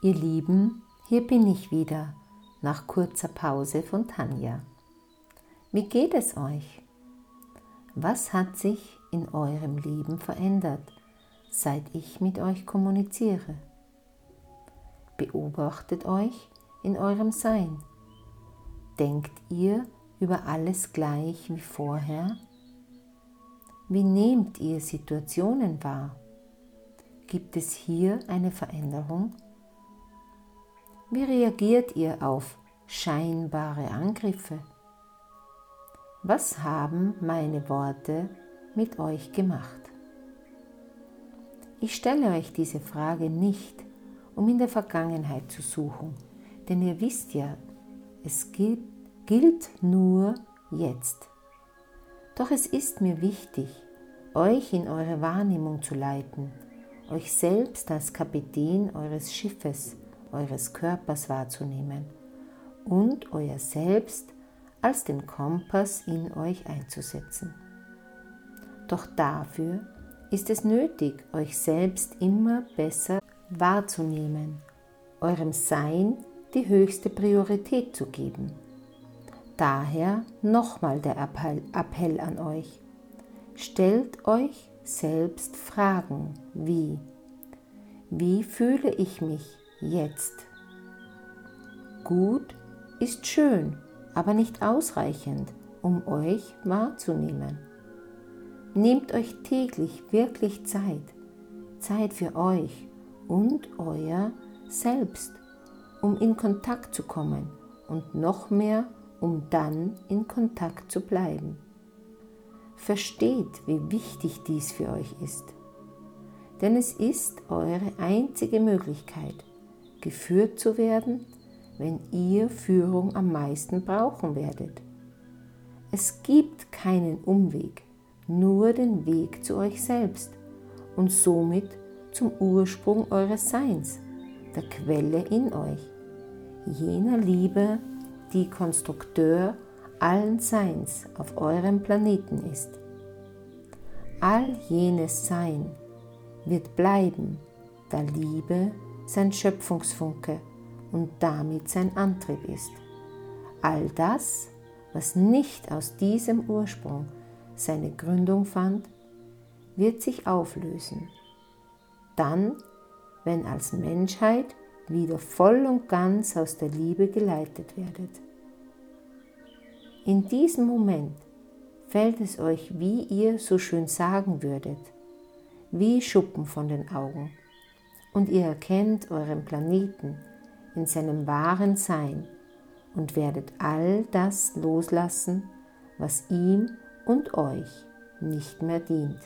Ihr Lieben, hier bin ich wieder, nach kurzer Pause von Tanja. Wie geht es euch? Was hat sich in eurem Leben verändert, seit ich mit euch kommuniziere? Beobachtet euch in eurem Sein. Denkt ihr über alles gleich wie vorher? Wie nehmt ihr Situationen wahr? Gibt es hier eine Veränderung? Wie reagiert ihr auf scheinbare Angriffe? Was haben meine Worte mit euch gemacht? Ich stelle euch diese Frage nicht, um in der Vergangenheit zu suchen, denn ihr wisst ja, es gilt nur jetzt. Doch es ist mir wichtig, euch in eure Wahrnehmung zu leiten, euch selbst als Kapitän eures Schiffes, eures Körpers wahrzunehmen und euer Selbst als den Kompass in euch einzusetzen. Doch dafür ist es nötig, euch selbst immer besser wahrzunehmen, eurem Sein die höchste Priorität zu geben. Daher nochmal der Appell an euch. Stellt euch selbst Fragen wie: Wie fühle ich mich jetzt? Gut ist schön, aber nicht ausreichend, um euch wahrzunehmen. Nehmt euch täglich wirklich Zeit für euch und euer Selbst, um in Kontakt zu kommen und noch mehr, um dann in Kontakt zu bleiben. Versteht, wie wichtig dies für euch ist, denn es ist eure einzige Möglichkeit, geführt zu werden, wenn ihr Führung am meisten brauchen werdet. Es gibt keinen Umweg, nur den Weg zu euch selbst und somit zum Ursprung eures Seins, der Quelle in euch, jener Liebe, die Konstrukteur allen Seins auf eurem Planeten ist. All jenes Sein wird bleiben, da Liebe sein Schöpfungsfunke und damit sein Antrieb ist. All das, was nicht aus diesem Ursprung seine Gründung fand, wird sich auflösen. Dann, wenn als Menschheit wieder voll und ganz aus der Liebe geleitet werdet. In diesem Moment fällt es euch, wie ihr so schön sagen würdet, wie Schuppen von den Augen, und ihr erkennt euren Planeten in seinem wahren Sein und werdet all das loslassen, was ihm und euch nicht mehr dient.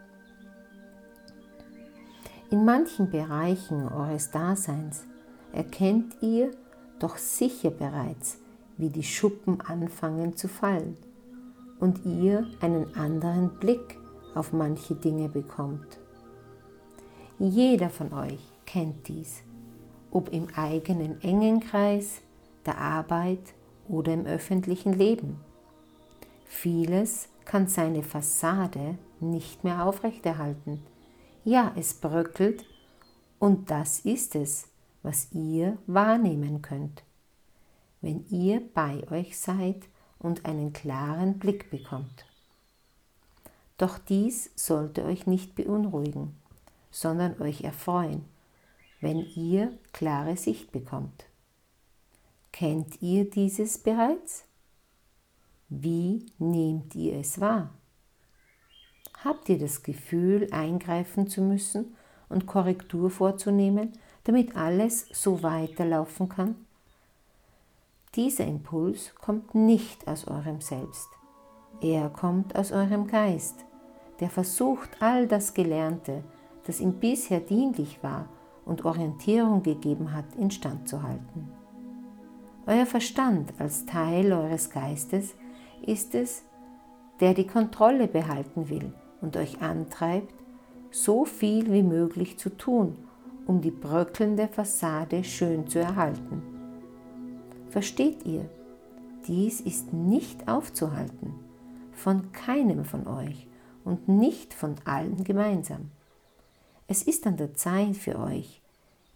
In manchen Bereichen eures Daseins erkennt ihr doch sicher bereits, wie die Schuppen anfangen zu fallen und ihr einen anderen Blick auf manche Dinge bekommt. Jeder von euch kennt dies, ob im eigenen engen Kreis, der Arbeit oder im öffentlichen Leben. Vieles kann seine Fassade nicht mehr aufrechterhalten. Ja, es bröckelt und das ist es, was ihr wahrnehmen könnt, wenn ihr bei euch seid und einen klaren Blick bekommt. Doch dies sollte euch nicht beunruhigen, sondern euch erfreuen, wenn ihr klare Sicht bekommt. Kennt ihr dieses bereits? Wie nehmt ihr es wahr? Habt ihr das Gefühl, eingreifen zu müssen und Korrektur vorzunehmen, damit alles so weiterlaufen kann? Dieser Impuls kommt nicht aus eurem Selbst. Er kommt aus eurem Geist, der versucht, all das Gelernte, das ihm bisher dienlich war und Orientierung gegeben hat, instand zu halten. Euer Verstand als Teil eures Geistes ist es, der die Kontrolle behalten will und euch antreibt, so viel wie möglich zu tun, um die bröckelnde Fassade schön zu erhalten. Versteht ihr? Dies ist nicht aufzuhalten, von keinem von euch und nicht von allen gemeinsam. Es ist an der Zeit für euch,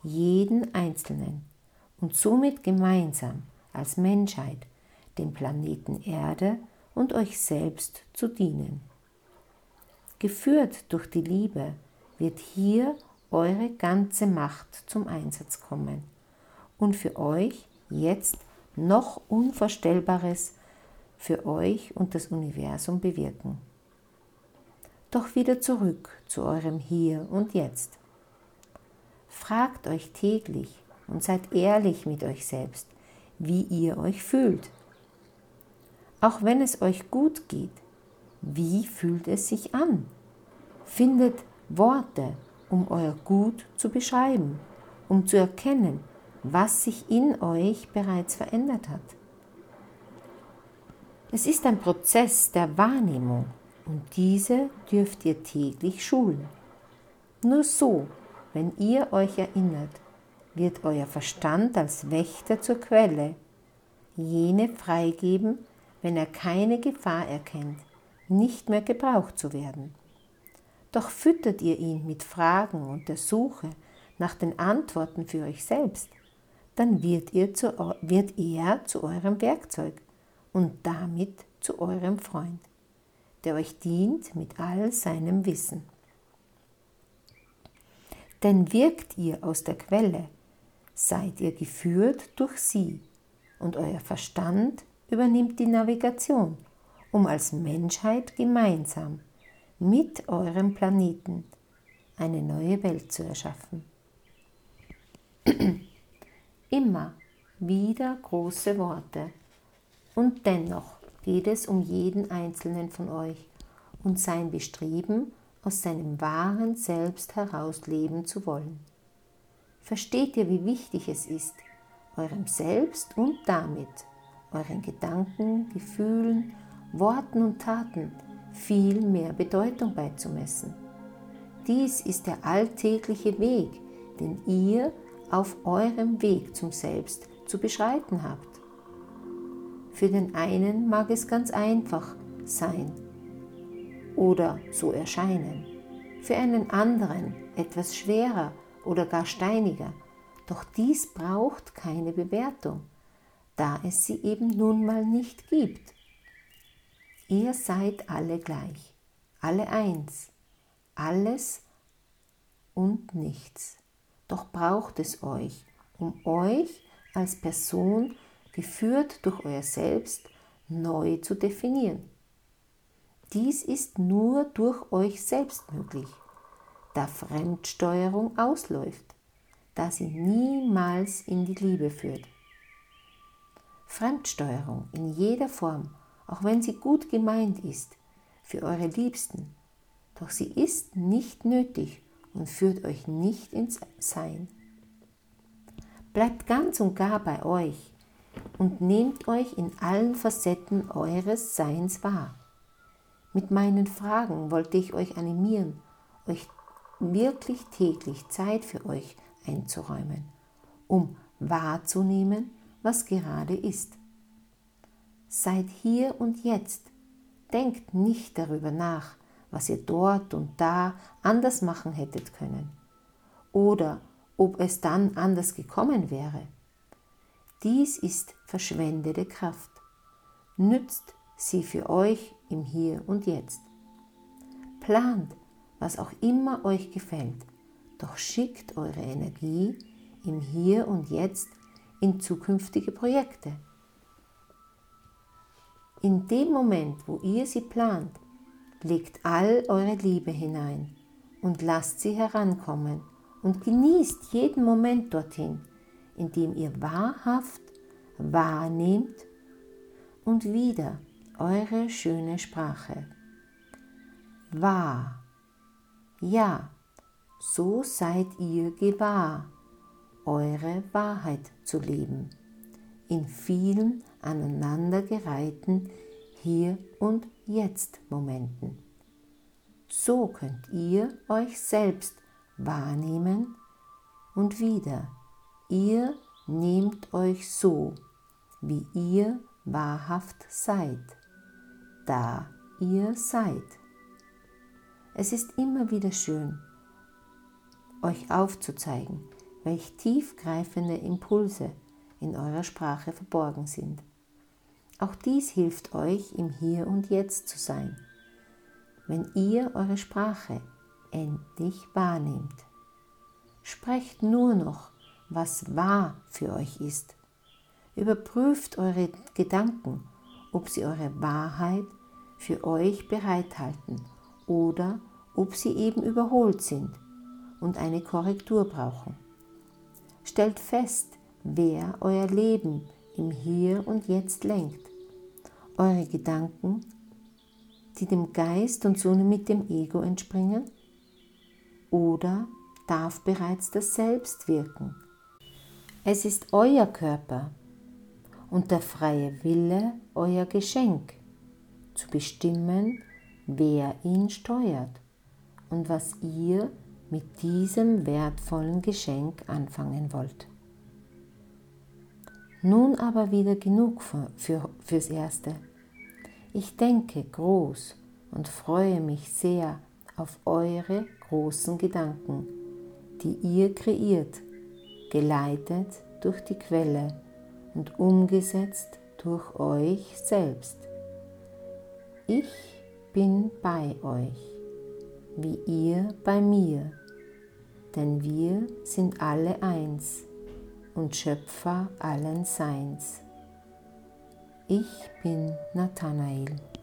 jeden Einzelnen und somit gemeinsam als Menschheit dem Planeten Erde und euch selbst zu dienen. Geführt durch die Liebe wird hier eure ganze Macht zum Einsatz kommen und für euch jetzt noch Unvorstellbares für euch und das Universum bewirken. Doch wieder zurück zu eurem Hier und Jetzt. Fragt euch täglich und seid ehrlich mit euch selbst, wie ihr euch fühlt. Auch wenn es euch gut geht, wie fühlt es sich an? Findet Worte, um euer Gut zu beschreiben, um zu erkennen, was sich in euch bereits verändert hat. Es ist ein Prozess der Wahrnehmung und diese dürft ihr täglich schulen. Nur so, wenn ihr euch erinnert, wird euer Verstand als Wächter zur Quelle, jene freigeben, wenn er keine Gefahr erkennt, nicht mehr gebraucht zu werden. Doch füttert ihr ihn mit Fragen und der Suche nach den Antworten für euch selbst, dann wird er zu eurem Werkzeug und damit zu eurem Freund, der euch dient mit all seinem Wissen. Denn wirkt ihr aus der Quelle, seid ihr geführt durch sie und euer Verstand übernimmt die Navigation, um als Menschheit gemeinsam mit eurem Planeten eine neue Welt zu erschaffen. Immer wieder große Worte und dennoch geht es um jeden Einzelnen von euch und sein Bestreben, aus seinem wahren Selbst heraus leben zu wollen. Versteht ihr, wie wichtig es ist, eurem Selbst und damit euren Gedanken, Gefühlen, Worten und Taten viel mehr Bedeutung beizumessen? Dies ist der alltägliche Weg, den ihr auf eurem Weg zum Selbst zu beschreiten habt. Für den einen mag es ganz einfach sein oder so erscheinen, für einen anderen etwas schwerer oder gar steiniger, doch dies braucht keine Bewertung, da es sie eben nun mal nicht gibt. Ihr seid alle gleich, alle eins, alles und nichts. Doch braucht es euch, um euch als Person, geführt durch euer Selbst, neu zu definieren. Dies ist nur durch euch selbst möglich, da Fremdsteuerung ausläuft, da sie niemals in die Liebe führt. Fremdsteuerung in jeder Form, auch wenn sie gut gemeint ist, für eure Liebsten, doch sie ist nicht nötig und führt euch nicht ins Sein. Bleibt ganz und gar bei euch und nehmt euch in allen Facetten eures Seins wahr. Mit meinen Fragen wollte ich euch animieren, euch wirklich täglich Zeit für euch einzuräumen, um wahrzunehmen, was gerade ist. Seid hier und jetzt. Denkt nicht darüber nach, was ihr dort und da anders machen hättet können oder ob es dann anders gekommen wäre. Dies ist verschwendete Kraft. Nützt sie für euch im Hier und Jetzt. Plant, was auch immer euch gefällt, doch schickt eure Energie im Hier und Jetzt in zukünftige Projekte. In dem Moment, wo ihr sie plant, legt all eure Liebe hinein und lasst sie herankommen und genießt jeden Moment dorthin, in dem ihr wahrhaft wahrnehmt und wieder eure schöne Sprache. Wahr. Ja, so seid ihr gewahr, eure Wahrheit zu leben, in vielen aneinandergereihten Hier- und Jetzt-Momenten. So könnt ihr euch selbst wahrnehmen und wieder, ihr nehmt euch so, wie ihr wahrhaft seid, da ihr seid. Es ist immer wieder schön, euch aufzuzeigen, welch tiefgreifende Impulse in eurer Sprache verborgen sind. Auch dies hilft euch, im Hier und Jetzt zu sein, wenn ihr eure Sprache endlich wahrnehmt. Sprecht nur noch, was wahr für euch ist. Überprüft eure Gedanken, ob sie eure Wahrheit für euch bereithalten oder ob sie eben überholt sind und eine Korrektur brauchen. Stellt fest, wer euer Leben im Hier und Jetzt lenkt. Eure Gedanken, die dem Geist und somit dem Ego entspringen? Oder darf bereits das Selbst wirken? Es ist euer Körper und der freie Wille euer Geschenk, zu bestimmen, wer ihn steuert und was ihr mit diesem wertvollen Geschenk anfangen wollt. Nun aber wieder genug fürs Erste. Ich denke groß und freue mich sehr auf eure großen Gedanken, die ihr kreiert, geleitet durch die Quelle und umgesetzt durch euch selbst. Ich bin bei euch, wie ihr bei mir, denn wir sind alle eins und Schöpfer allen Seins. Ich bin Nathanael.